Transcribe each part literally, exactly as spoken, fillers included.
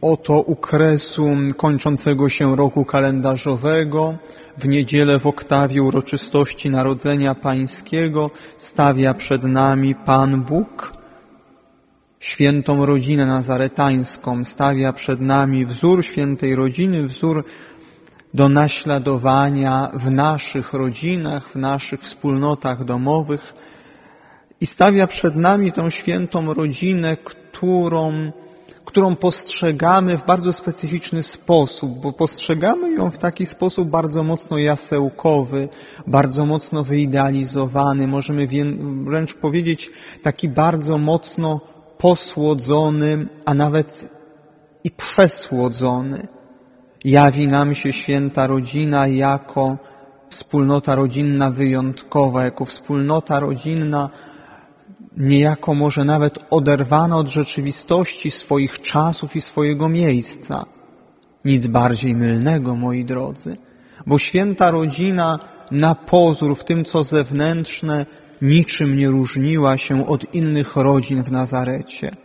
Oto u kresu kończącego się roku kalendarzowego, w niedzielę w oktawie uroczystości Narodzenia Pańskiego stawia przed nami Pan Bóg świętą rodzinę nazaretańską, stawia przed nami wzór świętej rodziny, wzór do naśladowania w naszych rodzinach, w naszych wspólnotach domowych i stawia przed nami tą świętą rodzinę, którą którą postrzegamy w bardzo specyficzny sposób, bo postrzegamy ją w taki sposób bardzo mocno jasełkowy, bardzo mocno wyidealizowany, możemy wręcz powiedzieć taki bardzo mocno posłodzony, a nawet i przesłodzony. Jawi nam się święta rodzina jako wspólnota rodzinna wyjątkowa, jako wspólnota rodzinna niejako może nawet oderwana od rzeczywistości swoich czasów i swojego miejsca. Nic bardziej mylnego, moi drodzy, bo święta rodzina na pozór w tym, co zewnętrzne, niczym nie różniła się od innych rodzin w Nazarecie.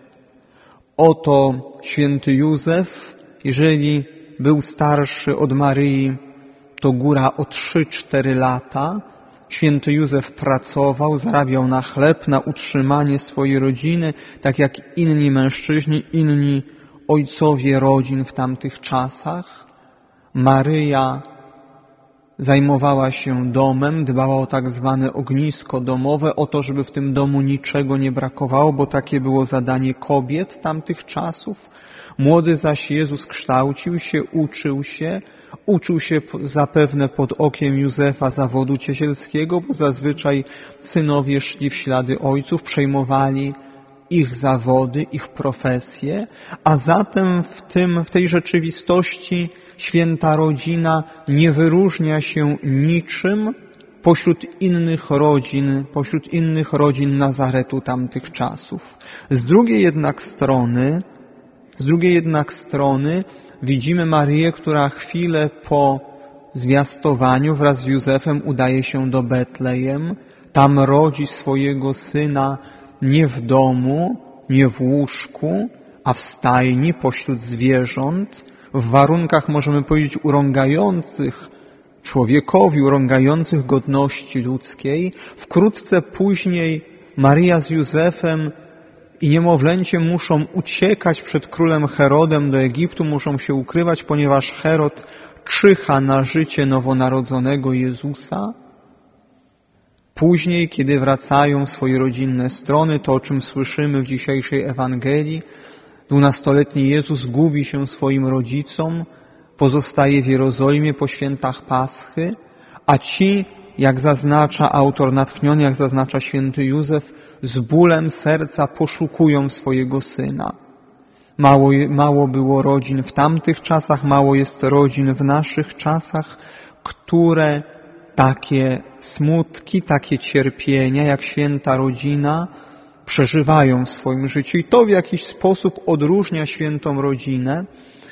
Oto święty Józef, jeżeli był starszy od Maryi, to góra o trzy cztery lata, święty Józef pracował, zarabiał na chleb, na utrzymanie swojej rodziny, tak jak inni mężczyźni, inni ojcowie rodzin w tamtych czasach. Maryja zajmowała się domem, dbała o tak zwane ognisko domowe, o to, żeby w tym domu niczego nie brakowało, bo takie było zadanie kobiet tamtych czasów. Młody zaś Jezus kształcił się, uczył się, Uczył się zapewne pod okiem Józefa zawodu ciesielskiego, bo zazwyczaj synowie szli w ślady ojców, przejmowali ich zawody, ich profesje, a zatem w tym, w tej rzeczywistości święta rodzina nie wyróżnia się niczym pośród innych rodzin, pośród innych rodzin Nazaretu tamtych czasów. Z drugiej jednak strony, z drugiej jednak strony widzimy Maryję, która chwilę po zwiastowaniu wraz z Józefem udaje się do Betlejem. Tam rodzi swojego syna nie w domu, nie w łóżku, a w stajni pośród zwierząt, w warunkach, możemy powiedzieć, urągających człowiekowi, urągających godności ludzkiej. Wkrótce później Maryja z Józefem i niemowlęciem muszą uciekać przed królem Herodem do Egiptu, muszą się ukrywać, ponieważ Herod czyha na życie nowonarodzonego Jezusa. Później, kiedy wracają w swoje rodzinne strony, to o czym słyszymy w dzisiejszej Ewangelii, dwunastoletni Jezus gubi się swoim rodzicom, pozostaje w Jerozolimie po świętach Paschy, a ci, jak zaznacza autor natchniony, jak zaznacza święty Józef, z bólem serca poszukują swojego syna. Mało, mało było rodzin w tamtych czasach, mało jest rodzin w naszych czasach, które takie smutki, takie cierpienia, jak święta rodzina, przeżywają w swoim życiu. I to w jakiś sposób odróżnia świętą rodzinę.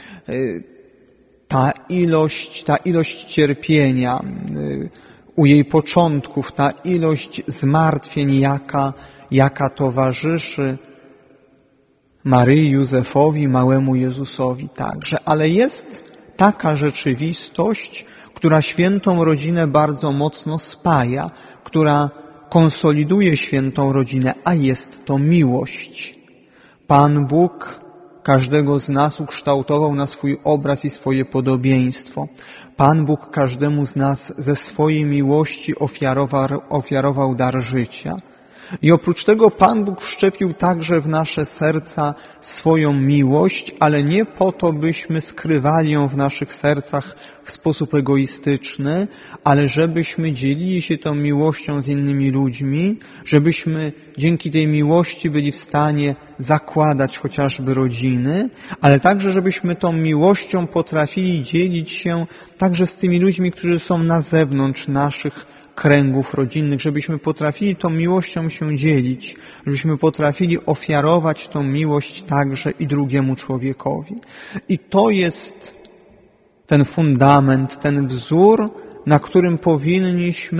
Ta ilość, ta ilość cierpienia u jej początków, ta ilość zmartwień, jaka, jaka towarzyszy Maryi, Józefowi, małemu Jezusowi także. Ale jest taka rzeczywistość, która świętą rodzinę bardzo mocno spaja, która konsoliduje świętą rodzinę, a jest to miłość. Pan Bóg każdego z nas ukształtował na swój obraz i swoje podobieństwo. Pan Bóg każdemu z nas ze swojej miłości ofiarował, ofiarował dar życia. I oprócz tego Pan Bóg wszczepił także w nasze serca swoją miłość, ale nie po to, byśmy skrywali ją w naszych sercach w sposób egoistyczny, ale żebyśmy dzielili się tą miłością z innymi ludźmi, żebyśmy dzięki tej miłości byli w stanie zakładać chociażby rodziny, ale także żebyśmy tą miłością potrafili dzielić się także z tymi ludźmi, którzy są na zewnątrz naszych kręgów rodzinnych, żebyśmy potrafili tą miłością się dzielić, żebyśmy potrafili ofiarować tą miłość także i drugiemu człowiekowi. I to jest ten fundament, ten wzór, na którym powinniśmy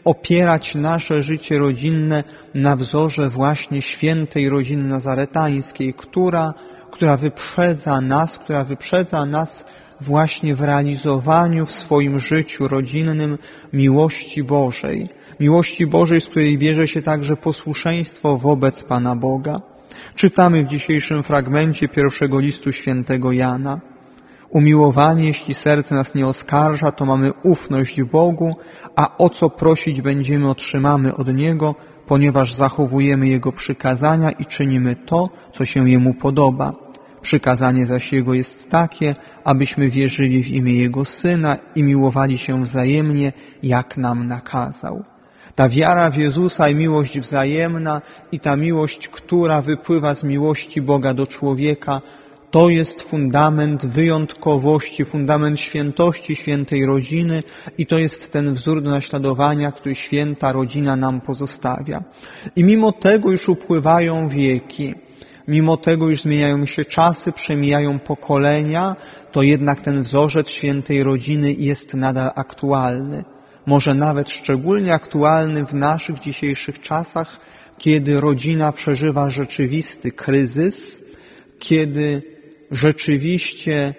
opierać nasze życie rodzinne na wzorze właśnie świętej rodziny nazaretańskiej, która, która wyprzedza nas, która wyprzedza nas właśnie w realizowaniu w swoim życiu rodzinnym miłości Bożej. Miłości Bożej, z której bierze się także posłuszeństwo wobec Pana Boga. Czytamy w dzisiejszym fragmencie pierwszego listu świętego Jana. Umiłowanie, jeśli serce nas nie oskarża, to mamy ufność w Bogu, a o co prosić będziemy, otrzymamy od Niego, ponieważ zachowujemy Jego przykazania i czynimy to, co się Jemu podoba. Przykazanie zaś Jego jest takie, abyśmy wierzyli w imię Jego Syna i miłowali się wzajemnie, jak nam nakazał. Ta wiara w Jezusa i miłość wzajemna i ta miłość, która wypływa z miłości Boga do człowieka, to jest fundament wyjątkowości, fundament świętości świętej rodziny i to jest ten wzór do naśladowania, który święta rodzina nam pozostawia. I mimo tego już upływają wieki, mimo tego już zmieniają się czasy, przemijają pokolenia, to jednak ten wzorzec świętej rodziny jest nadal aktualny. Może nawet szczególnie aktualny w naszych dzisiejszych czasach, kiedy rodzina przeżywa rzeczywisty kryzys, kiedy rzeczywiście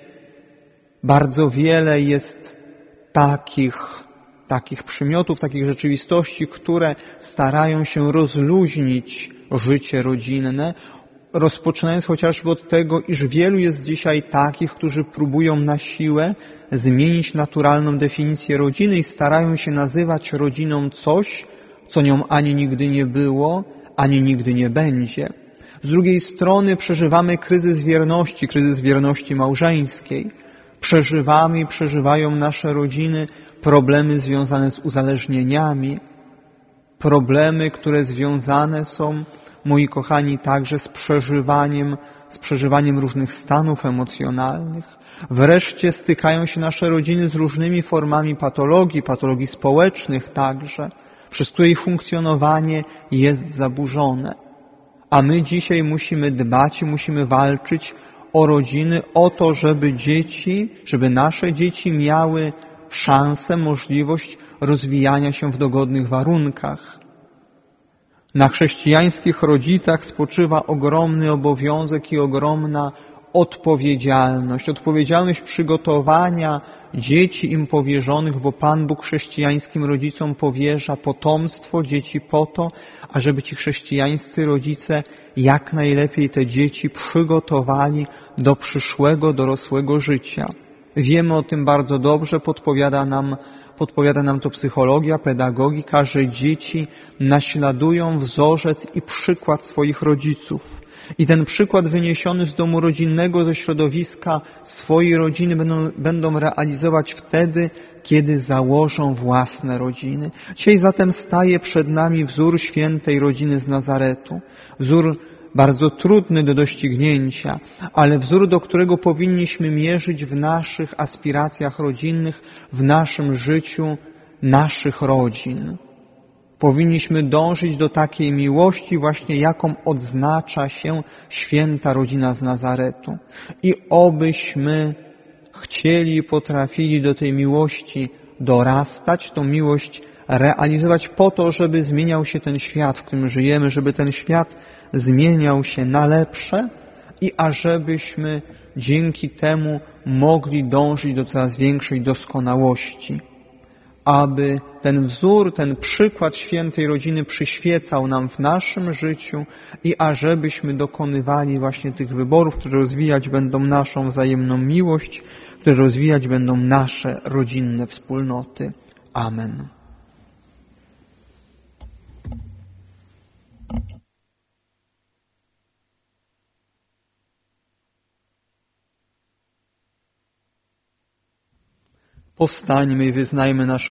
bardzo wiele jest takich, takich przymiotów, takich rzeczywistości, które starają się rozluźnić życie rodzinne, rozpoczynając chociażby od tego, iż wielu jest dzisiaj takich, którzy próbują na siłę zmienić naturalną definicję rodziny i starają się nazywać rodziną coś, co nią ani nigdy nie było, ani nigdy nie będzie. Z drugiej strony przeżywamy kryzys wierności, kryzys wierności małżeńskiej. Przeżywamy i przeżywają nasze rodziny problemy związane z uzależnieniami, problemy, które związane są, moi kochani, także z przeżywaniem, z przeżywaniem różnych stanów emocjonalnych. Wreszcie stykają się nasze rodziny z różnymi formami patologii, patologii społecznych także, przez której funkcjonowanie jest zaburzone. A my dzisiaj musimy dbać i musimy walczyć o rodziny, o to, żeby dzieci, żeby nasze dzieci miały szansę, możliwość rozwijania się w dogodnych warunkach. Na chrześcijańskich rodzicach spoczywa ogromny obowiązek i ogromna odpowiedzialność. Odpowiedzialność przygotowania dzieci im powierzonych, bo Pan Bóg chrześcijańskim rodzicom powierza potomstwo dzieci po to, ażeby ci chrześcijańscy rodzice jak najlepiej te dzieci przygotowali do przyszłego, dorosłego życia. Wiemy o tym bardzo dobrze, podpowiada nam, podpowiada nam to psychologia, pedagogika, że dzieci naśladują wzorzec i przykład swoich rodziców. I ten przykład wyniesiony z domu rodzinnego, ze środowiska swojej rodziny będą, będą realizować wtedy, kiedy założą własne rodziny. Dzisiaj zatem staje przed nami wzór świętej rodziny z Nazaretu. Wzór bardzo trudny do doścignięcia, ale wzór, do którego powinniśmy mierzyć w naszych aspiracjach rodzinnych, w naszym życiu naszych rodzin. Powinniśmy dążyć do takiej miłości właśnie, jaką odznacza się święta rodzina z Nazaretu. I obyśmy chcieli i potrafili do tej miłości dorastać, tą miłość realizować po to, żeby zmieniał się ten świat, w którym żyjemy, żeby ten świat zmieniał się na lepsze i ażebyśmy dzięki temu mogli dążyć do coraz większej doskonałości. Aby ten wzór, ten przykład świętej rodziny przyświecał nam w naszym życiu i ażebyśmy dokonywali właśnie tych wyborów, które rozwijać będą naszą wzajemną miłość, które rozwijać będą nasze rodzinne wspólnoty. Amen. Powstańmy i wyznajmy nasz